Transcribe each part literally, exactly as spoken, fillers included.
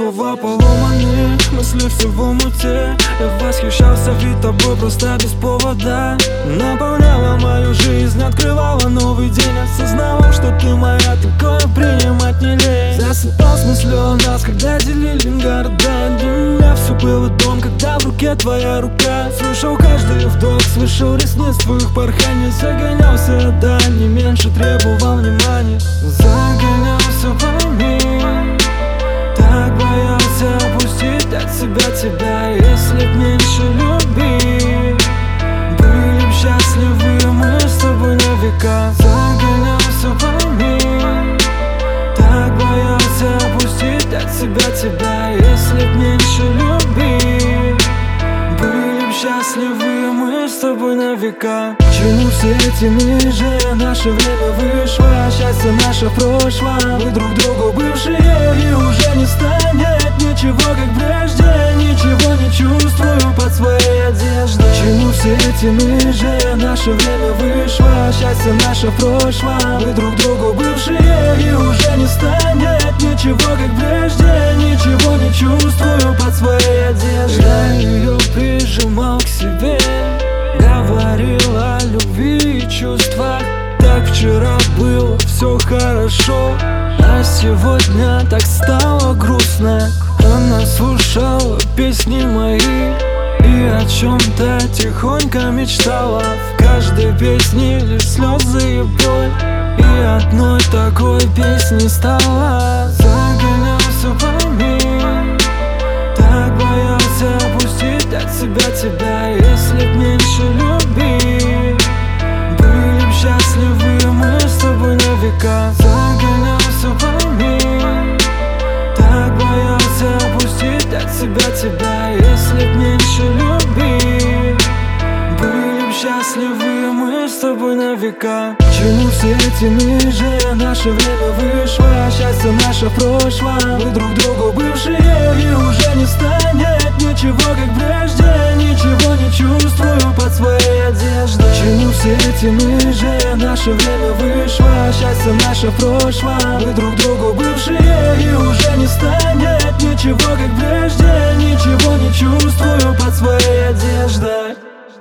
слова поломаны, мысли всего муте. Я восхищался ведь тобой просто без повода. Наполняла мою жизнь, открывала новый день. Осознавал, что ты моя, такое принимать не лень. Засыпал с мыслью о нас, когда делили города. Для меня все было дом, когда в руке твоя рука. Слышал каждый вдох, слышал ресниц твоих порханий. Загонялся, да, не меньше требовал внимания. Загонялся во мне, так боялся опустить от себя тебя. Если б меньше любил, были б счастливы мы с тобой на века. Загонялся во мне, так боялся опустить от себя тебя. Если б меньше любил, были б счастливы мы с тобой на века. К чему все эти мижи? Наше время вышло, счастье наше прошло. Мы друг другу бывшие, и уже не станет ничего как прежде. Ничего не чувствую под своей одеждой. К чему все эти мижи? Наше время вышло, счастье наше прошло. Мы друг другу бывшие, и уже не станет ничего как прежде. Ничего не чувствую под своей одеждой. Я ее прижимал к себе, говорил о любви и чувствах. Так вчера было все хорошо, а сегодня так стало грустно. Она слушала песни мои и о чем-то тихонько мечтала. В каждой песне лишь слезы и боль, и одной такой песни стала. Загонялся во мне, так боялся опустить от себя тебя. Если б меньше любил, были б счастливы мы с тобой на века. Загонялся во мне, так боялся опустить от себя тебя. Если б меньше любил, были б счастливы мы с тобой на века. К чему все эти мижи? Наше время вышло, счастье наше прошло. Мы друг другу бывшие, и уже не станет ничего как прежде. Ничего не чувствую под своей одеждой. К чему все эти мижи? Наше время вышло, счастье наше прошло. Мы друг другу бывшие, и уже не станет ничего как прежде. Ничего не чувствую под своей одеждой.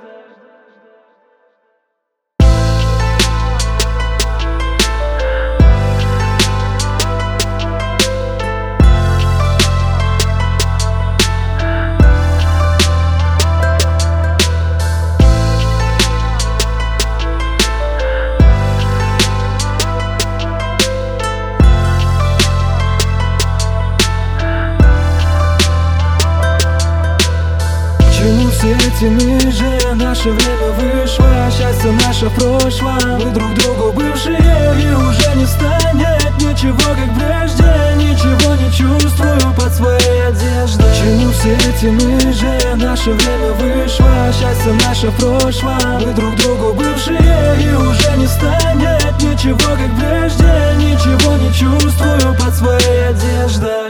Все эти мижи? Наше время вышло, счастье наше прошло. Мы друг другу бывшие, и уже не станет ничего как прежде. Ничего не чувствую под своей одеждой. К чему все эти мижи? Наше время вышло, счастье наше прошло. Мы друг другу бывшие, и уже не станет ничего как прежде. Ничего не чувствую под своей одеждой.